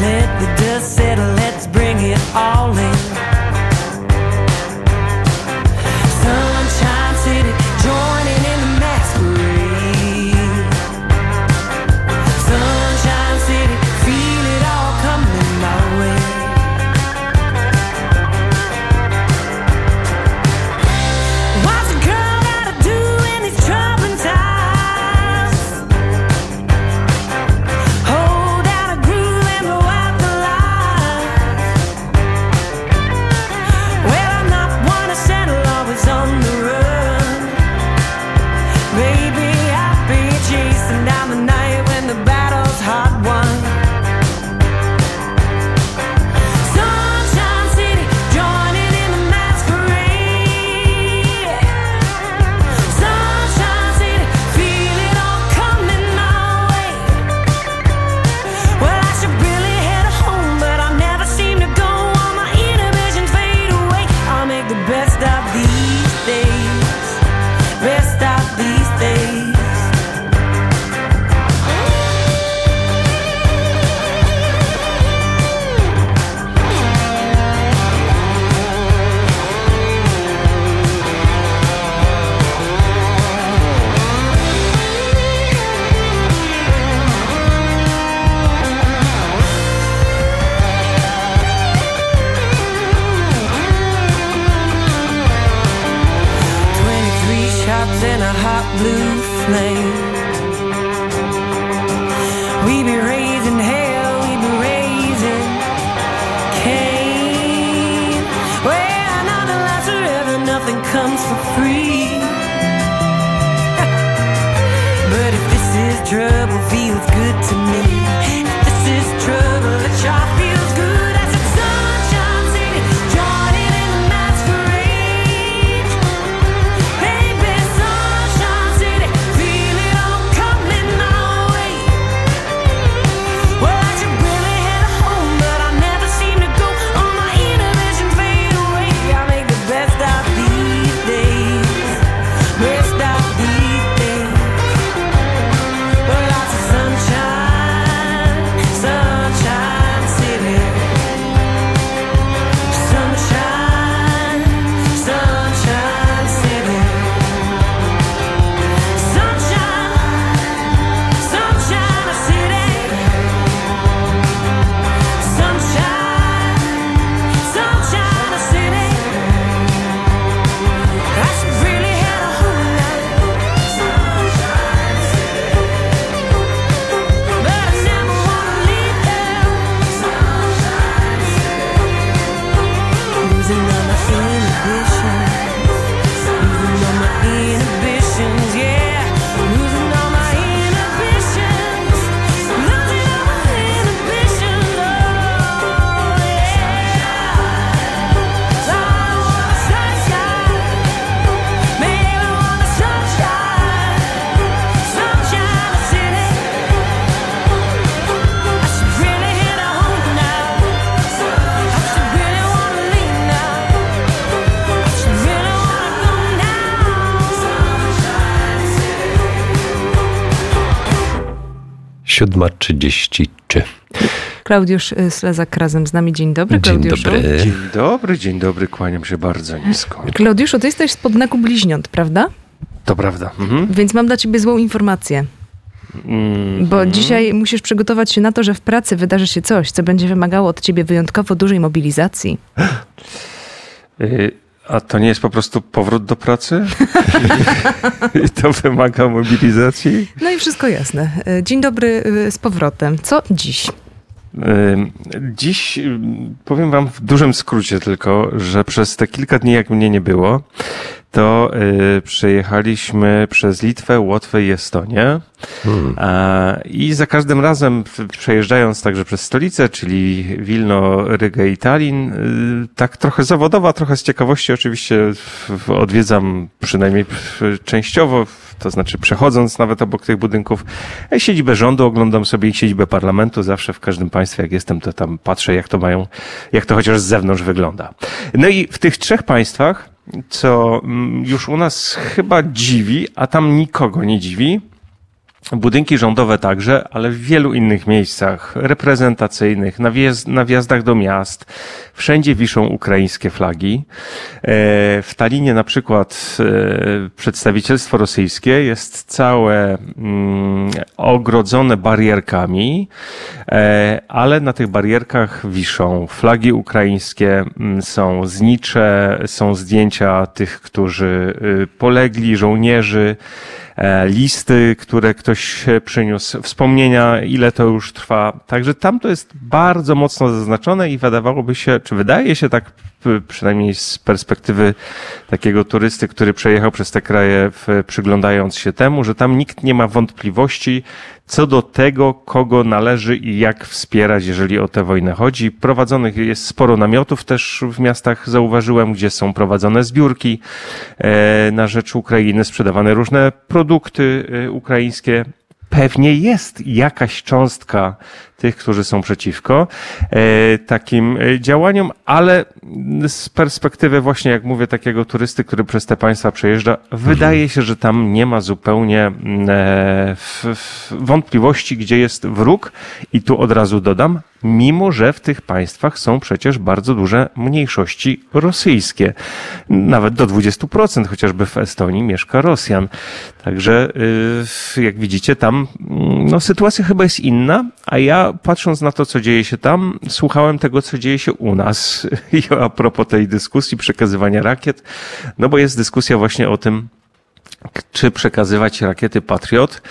let the dust settle, let's bring it all in. Sunshine City, joining in the masquerade. Sunshine City, feel it all coming my way. What's a girl gotta do in these troubling times? Hold down a groove and blow out the lights. Well, I'm not one to settle, always on the run. Baby, I'll be chasing down the night when the battle's hard won. Sunshine City, joining in the masquerade. Sunshine City, feel it all coming my way. Well, I should really head home, but I never seem to go. All my inhibitions fade away. I'll make the best of these days. Best of these days. 23 shots in a hot blue flame. We be raising hell, we be raising Cain. Well, nothing lasts forever, nothing comes for free. But if this is trouble, feels good to me. If this is trouble, it sure feels good. I said Sunshine City, joining in the masquerade. Baby, Sunshine City, feel it all coming my way. Well, I should really head home, but I never seem to go. All my inhibitions fade away. I make the best of these days. Best of these days. Well, lots of sunshine, Sunshine City. Sunshine, Sunshine City. Sunshine, Sunshine City. Sunshine, Sunshine City. I should really head home now. Sunshine City. But I never wanna leave there. Sunshine City. Losing all my inhibitions. Losing all my inhibitions, yeah. Losing all my inhibitions. Losing all my inhibitions, oh yeah. I want sunshine. Baby, I want sunshine. Sunshine City. I should really head home now. I should really wanna leave now. I should really wanna go now. Sunshine City. 7:33. Klaudiusz Slezak razem z nami. Dzień dobry, Dzień Klaudiuszu. dobry. Dzień dobry, kłaniam się bardzo nisko. Klaudiuszu, ty jesteś z podneku bliźniąt, prawda? To prawda. Więc mam dla ciebie złą informację. Bo dzisiaj musisz przygotować się na to, że w pracy wydarzy się coś, co będzie wymagało od ciebie wyjątkowo dużej mobilizacji. A to nie jest po prostu powrót do pracy? I to wymaga mobilizacji? No i wszystko jasne. Dzień dobry z powrotem. Co dziś? Dziś powiem wam w dużym skrócie tylko, że przez te kilka dni, jak mnie nie było, to przejechaliśmy przez Litwę, Łotwę i Estonię. I za każdym razem przejeżdżając także przez stolicę, czyli Wilno, Rygę i Tallin, tak trochę zawodowo, trochę z ciekawości oczywiście odwiedzam przynajmniej częściowo, to znaczy przechodząc nawet obok tych budynków, siedzibę rządu oglądam sobie i siedzibę parlamentu. Zawsze w każdym państwie, jak jestem, to tam patrzę, jak to chociaż z zewnątrz wygląda. No i w tych trzech państwach, co już u nas chyba dziwi, a tam nikogo nie dziwi, Budynki rządowe także, ale w wielu innych miejscach reprezentacyjnych, na wjazdach do miast, wszędzie wiszą ukraińskie flagi. W Tallinie na przykład przedstawicielstwo rosyjskie jest całe ogrodzone barierkami, ale na tych barierkach wiszą flagi ukraińskie, są znicze, są zdjęcia tych, którzy polegli, żołnierzy, listy, które ktoś przyniósł, wspomnienia, ile to już trwa. Także tam to jest bardzo mocno zaznaczone i wydawałoby się, czy wydaje się tak, przynajmniej z perspektywy takiego turysty, który przejechał przez te kraje, przyglądając się temu, że tam nikt nie ma wątpliwości co do tego, kogo należy i jak wspierać, jeżeli o tę wojnę chodzi. Prowadzonych jest sporo namiotów też w miastach, zauważyłem, gdzie są prowadzone zbiórki na rzecz Ukrainy, sprzedawane różne produkty ukraińskie. Pewnie jest jakaś cząstka tych, którzy są przeciwko takim działaniom, ale z perspektywy właśnie, jak mówię, takiego turysty, który przez te państwa przejeżdża, wydaje się, że tam nie ma zupełnie wątpliwości, gdzie jest wróg. I tu od razu dodam, mimo że w tych państwach są przecież bardzo duże mniejszości rosyjskie. Nawet do 20%, chociażby w Estonii mieszka Rosjan. Także jak widzicie, tam sytuacja chyba jest inna, a ja patrząc na to, co dzieje się tam, słuchałem tego, co dzieje się u nas. I a propos tej dyskusji przekazywania rakiet, bo jest dyskusja właśnie o tym, czy przekazywać rakiety Patriot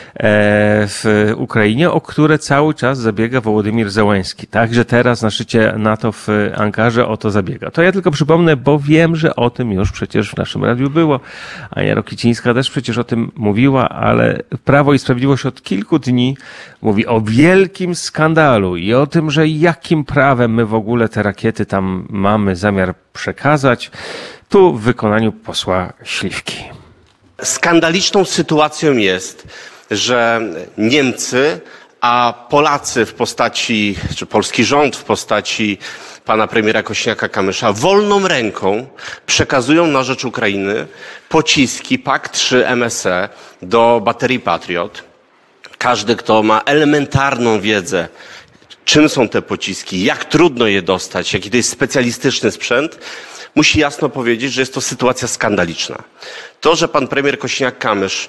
w Ukrainie, o które cały czas zabiega Wołodymyr Zełenski. Także teraz na szczycie NATO w Ankarze o to zabiega. To ja tylko przypomnę, bo wiem, że o tym już przecież w naszym radiu było. Ania Rokicińska też przecież o tym mówiła, ale Prawo i Sprawiedliwość od kilku dni mówi o wielkim skandalu i o tym, że jakim prawem my w ogóle te rakiety tam mamy zamiar przekazać. Tu w wykonaniu posła Śliwki. Skandaliczną sytuacją jest, że Niemcy, a Polacy w postaci, czy polski rząd w postaci pana premiera Kosiniaka-Kamysza wolną ręką przekazują na rzecz Ukrainy pociski PAK-3 MSE do baterii Patriot. Każdy, kto ma elementarną wiedzę, czym są te pociski, jak trudno je dostać, jaki to jest specjalistyczny sprzęt, musi jasno powiedzieć, że jest to sytuacja skandaliczna. To, że pan premier Kosiniak-Kamysz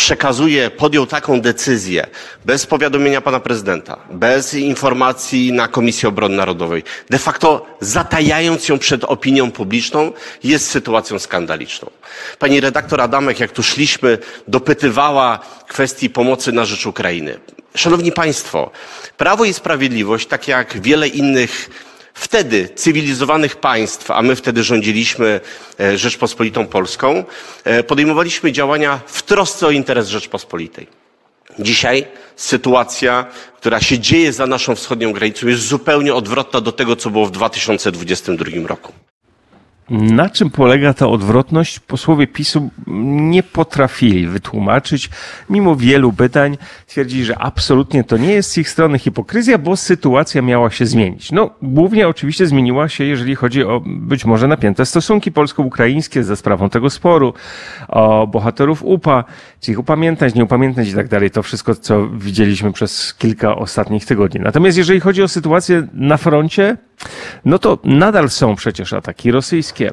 podjął taką decyzję bez powiadomienia pana prezydenta, bez informacji na Komisji Obrony Narodowej, de facto zatajając ją przed opinią publiczną, jest sytuacją skandaliczną. Pani redaktor Adamek, jak tu szliśmy, dopytywała kwestii pomocy na rzecz Ukrainy. Szanowni państwo, Prawo i Sprawiedliwość, tak jak wiele innych wtedy cywilizowanych państw, a my wtedy rządziliśmy Rzeczpospolitą Polską, podejmowaliśmy działania w trosce o interes Rzeczpospolitej. Dzisiaj sytuacja, która się dzieje za naszą wschodnią granicą, jest zupełnie odwrotna do tego, co było w 2022 roku. Na czym polega ta odwrotność? Posłowie PiS-u nie potrafili wytłumaczyć, mimo wielu pytań. Twierdzili, że absolutnie to nie jest z ich strony hipokryzja, bo sytuacja miała się zmienić. Głównie oczywiście zmieniła się, jeżeli chodzi o być może napięte stosunki polsko-ukraińskie za sprawą tego sporu, o bohaterów UPA, czy ich upamiętniać, nie upamiętniać i tak dalej. To wszystko, co widzieliśmy przez kilka ostatnich tygodni. Natomiast jeżeli chodzi o sytuację na froncie, to nadal są przecież ataki rosyjskie,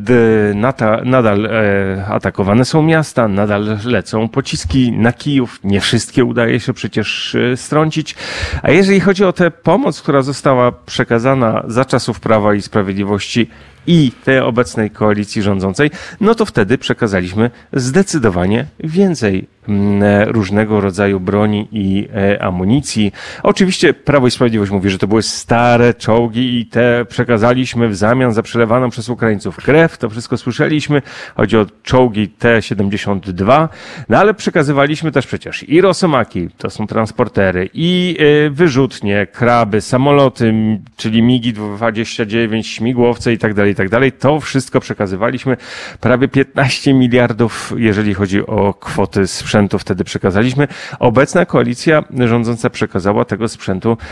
nadal atakowane są miasta, nadal lecą pociski na Kijów, nie wszystkie udaje się przecież strącić. A jeżeli chodzi o tę pomoc, która została przekazana za czasów Prawa i Sprawiedliwości i tej obecnej koalicji rządzącej, to wtedy przekazaliśmy zdecydowanie więcej różnego rodzaju broni i amunicji. Oczywiście Prawo i Sprawiedliwość mówi, że to były stare czołgi i te przekazaliśmy w zamian za przelewaną przez Ukraińców krew. To wszystko słyszeliśmy. Chodzi o czołgi T-72, ale przekazywaliśmy też przecież i Rosomaki, to są transportery, i wyrzutnie, kraby, samoloty, czyli MiG-29, śmigłowce i tak dalej. To wszystko przekazywaliśmy. Prawie 15 miliardów, jeżeli chodzi o kwoty sprzętu, wtedy przekazaliśmy. Obecna koalicja rządząca przekazała tego sprzętu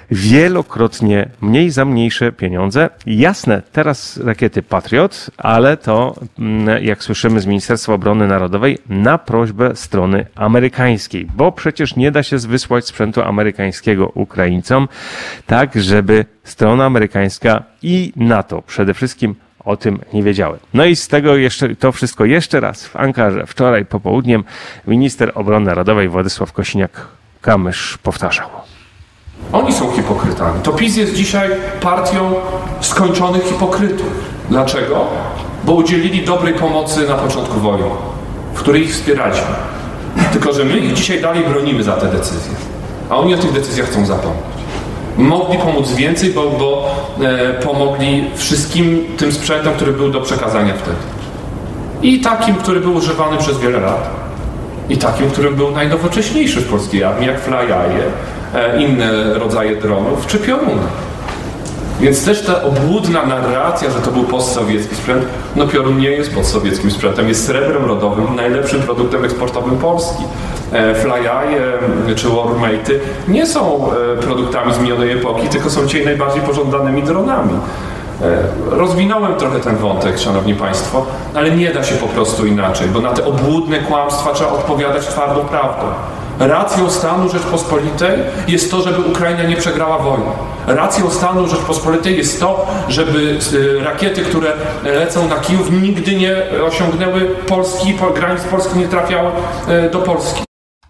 wielokrotnie mniej za mniejsze pieniądze. Jasne, teraz rakiety Patriot, ale to, jak słyszymy z Ministerstwa Obrony Narodowej, na prośbę strony amerykańskiej, bo przecież nie da się wysłać sprzętu amerykańskiego Ukraińcom, tak żeby strona amerykańska i NATO przede wszystkim o tym nie wiedziały. No i z tego jeszcze, to wszystko jeszcze raz w Ankarze wczoraj popołudniem minister obrony narodowej Władysław Kosiniak-Kamysz powtarzał. Oni są hipokrytami. To PiS jest dzisiaj partią skończonych hipokrytów. Dlaczego? Bo udzielili dobrej pomocy na początku wojny, w której ich wspieraliśmy. Tylko że my ich dzisiaj dalej bronimy za te decyzje. A oni o tych decyzjach chcą zapomnieć. Mogli pomóc więcej, bo pomogli wszystkim tym sprzętom, który był do przekazania wtedy. I takim, który był używany przez wiele lat. I takim, który był najnowocześniejszy w polskiej armii, jak Fly-Eye, inne rodzaje dronów, czy pioruny. Więc też ta obłudna narracja, że to był postsowiecki sprzęt, no piorun nie jest postsowieckim sprzętem, jest srebrem rodowym, najlepszym produktem eksportowym Polski. Fly-Eye czy Warmate'y nie są produktami z minionej epoki, tylko są dzisiaj najbardziej pożądanymi dronami. Rozwinąłem trochę ten wątek, szanowni państwo, ale nie da się po prostu inaczej, bo na te obłudne kłamstwa trzeba odpowiadać twardą prawdą. Racją stanu Rzeczpospolitej jest to, żeby Ukraina nie przegrała wojny. Racją stanu Rzeczpospolitej jest to, żeby rakiety, które lecą na Kijów, nigdy nie osiągnęły Polski, granic Polski nie trafiały do Polski.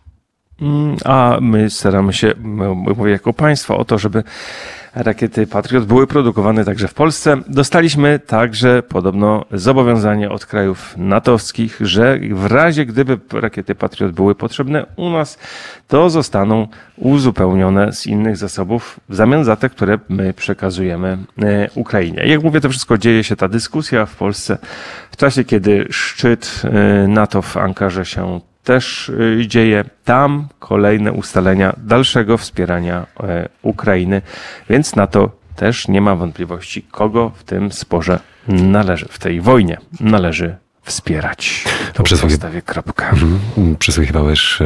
A my staramy się, mówię jako państwo, o to, żeby rakiety Patriot były produkowane także w Polsce. Dostaliśmy także podobno zobowiązanie od krajów natowskich, że w razie gdyby rakiety Patriot były potrzebne u nas, to zostaną uzupełnione z innych zasobów w zamian za te, które my przekazujemy Ukrainie. Jak mówię, to wszystko dzieje się, ta dyskusja w Polsce w czasie, kiedy szczyt NATO w Ankarze się też dzieje. Tam kolejne ustalenia dalszego wspierania Ukrainy, więc NATO też nie ma wątpliwości, kogo w tym sporze należy, w tej wojnie należy wspierać. Postawię kropkę. Przysłuchiwałeś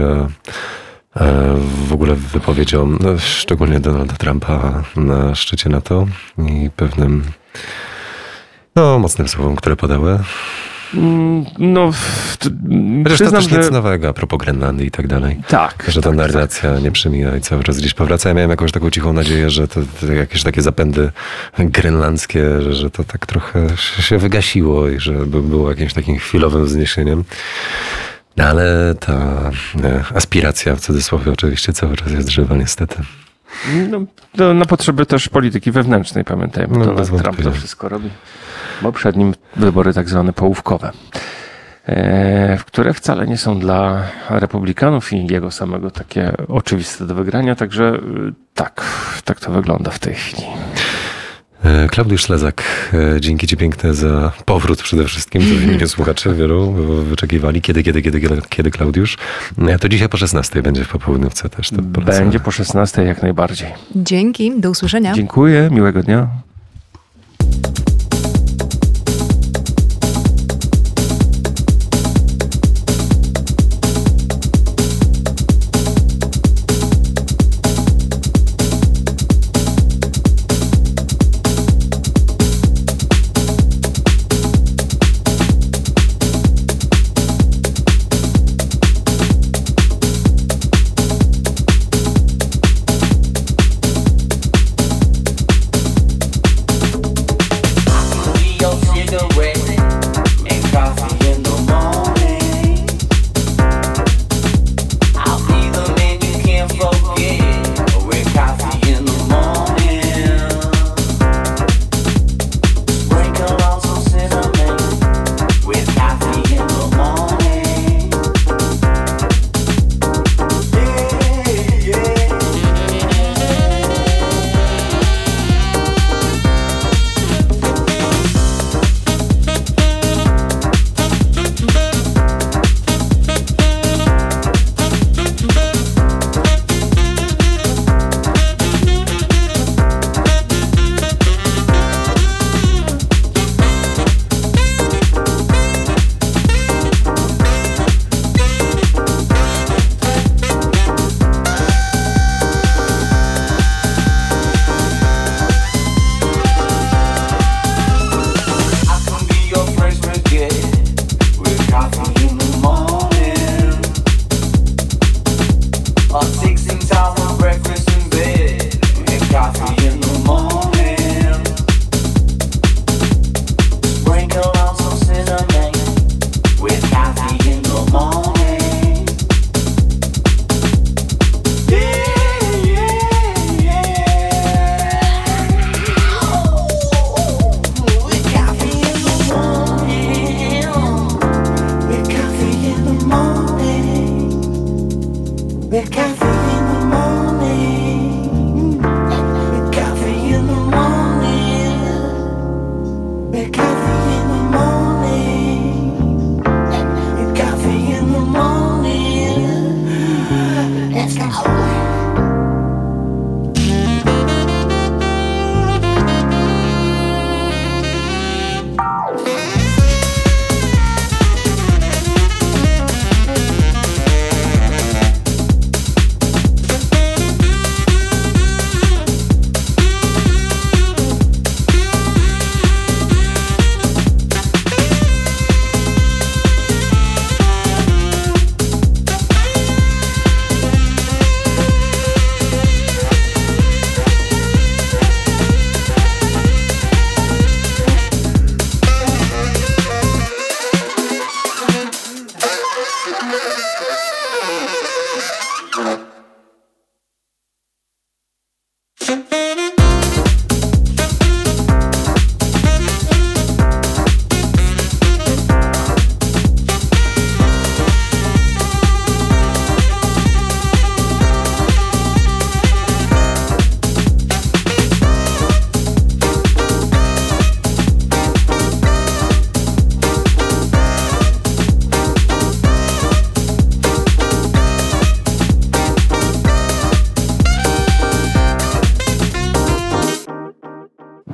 w ogóle wypowiedziom, szczególnie Donalda Trumpa na szczycie NATO i pewnym mocnym słowom, które padały. No, chociaż to też nic nowego, a propos Grenlandii i tak dalej. Tak. Że ta narracja nie przemija i cały czas gdzieś powraca. Ja miałem jakąś taką cichą nadzieję, że to jakieś takie zapędy grenlandzkie, że to tak trochę się wygasiło i że było jakimś takim chwilowym wzniesieniem. No, ale ta aspiracja, w cudzysłowie oczywiście, cały czas jest żywa niestety. No, to na potrzeby też polityki wewnętrznej, pamiętajmy. Donald Trump to wszystko robi. Bo przed nim wybory tak zwane połówkowe, które wcale nie są dla republikanów i jego samego takie oczywiste do wygrania, także tak to wygląda w tej chwili. Klaudiusz Ślezak, dzięki ci piękne za powrót przede wszystkim. To w imieniu słuchaczy wielu wyczekiwali. Kiedy Klaudiusz? To dzisiaj po 16 będzie w popołudniówce też. To będzie po 16 jak najbardziej. Dzięki, do usłyszenia. Dziękuję, miłego dnia.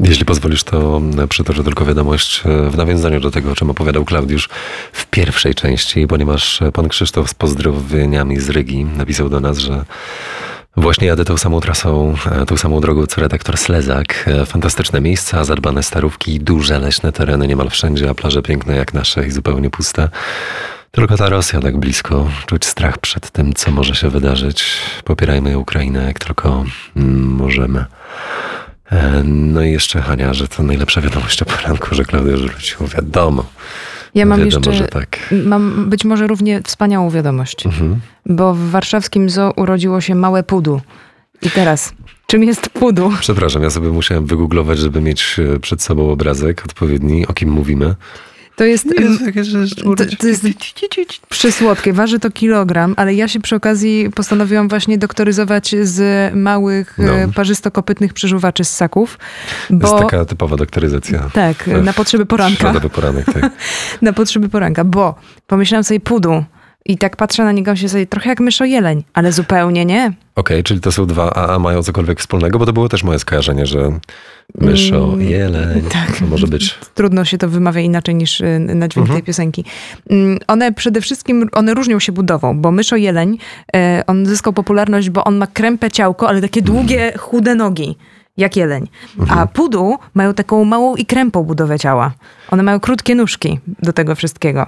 Jeśli pozwolisz, to przytoczę tylko wiadomość w nawiązaniu do tego, o czym opowiadał Klaudiusz w pierwszej części, ponieważ pan Krzysztof z pozdrowieniami z Rygi napisał do nas, że właśnie jadę tą samą trasą, tą samą drogą co redaktor Slezak. Fantastyczne miejsca, zadbane starówki, duże leśne tereny niemal wszędzie, a plaże piękne jak nasze i zupełnie puste. Tylko ta Rosja tak blisko, czuć strach przed tym, co może się wydarzyć. Popierajmy Ukrainę jak tylko możemy. No i jeszcze Hania, że to najlepsza wiadomość o poranku, że Klaudiusz wrócił. Wiadomo. Ja mam Wiadomo, jeszcze, że tak. mam być może równie wspaniałą wiadomość, bo w warszawskim zoo urodziło się małe pudu. I teraz, czym jest pudu? Przepraszam, ja sobie musiałem wygooglować, żeby mieć przed sobą obrazek odpowiedni, o kim mówimy. To jest, to jest przysłodkie, waży to kilogram, ale ja się przy okazji postanowiłam właśnie doktoryzować z małych, parzystokopytnych przeżuwaczy z ssaków. To jest taka typowa doktoryzacja. Tak, na potrzeby poranka. Środowy poranek, tak. Na potrzeby poranka, bo pomyślałam sobie pudu i tak patrzę na niego się sobie trochę jak myszojeleń, ale zupełnie nie. Okej, czyli to są dwa, a mają cokolwiek wspólnego? Bo to było też moje skojarzenie, że myszo, jeleń, tak. to może być... Trudno się to wymawia inaczej niż na dźwięk tej piosenki. One przede wszystkim, one różnią się budową, bo myszo-jeleń, on zyskał popularność, bo on ma krępe ciałko, ale takie długie, chude nogi. Jak jeleń. A pudu mają taką małą i krępą budowę ciała. One mają krótkie nóżki do tego wszystkiego.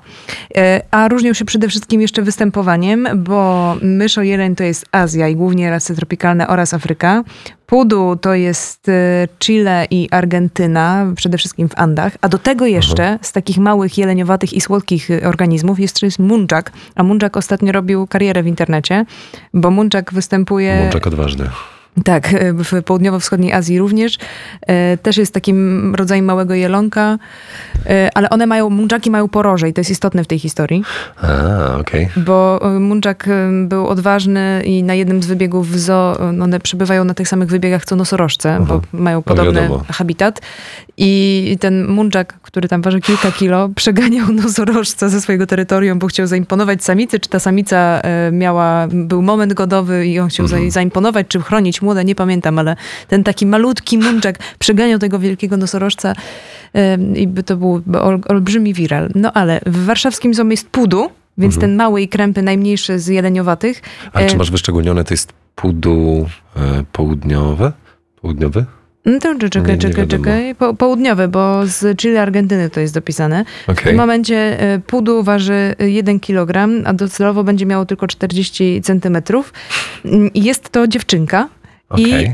A różnią się przede wszystkim jeszcze występowaniem, bo myszo-jeleń to jest Azja i głównie rasy tropikalne oraz Afryka. Pudu to jest Chile i Argentyna, przede wszystkim w Andach. A do tego jeszcze z takich małych, jeleniowatych i słodkich organizmów jeszcze jest muntjak. A muntjak ostatnio robił karierę w internecie, bo muntjak występuje... Muntjak odważny. Tak, w południowo-wschodniej Azji również. Też jest takim rodzajem małego jelonka, ale one mają, muntjaki mają poroże i to jest istotne w tej historii. Okej. Bo muntjak był odważny i na jednym z wybiegów w zoo, one przebywają na tych samych wybiegach co nosorożce, bo mają podobny habitat. I ten muntjak, który tam waży kilka kilo, przeganiał nosorożca ze swojego terytorium, bo chciał zaimponować samicy, czy ta samica był moment godowy i on chciał zaimponować, czy chronić młode, nie pamiętam, ale ten taki malutki muntjak przeganiał tego wielkiego nosorożca i to był olbrzymi wiral. No ale w warszawskim zoo jest pudu, więc ten mały i krępy, najmniejszy z jeleniowatych. Ale czy masz wyszczególnione, to jest pudu południowy? To czekaj. Południowy, bo z Chile, Argentyny to jest dopisane. W tym momencie pudu waży 1 kg, a docelowo będzie miało tylko 40 centymetrów. Jest to dziewczynka. I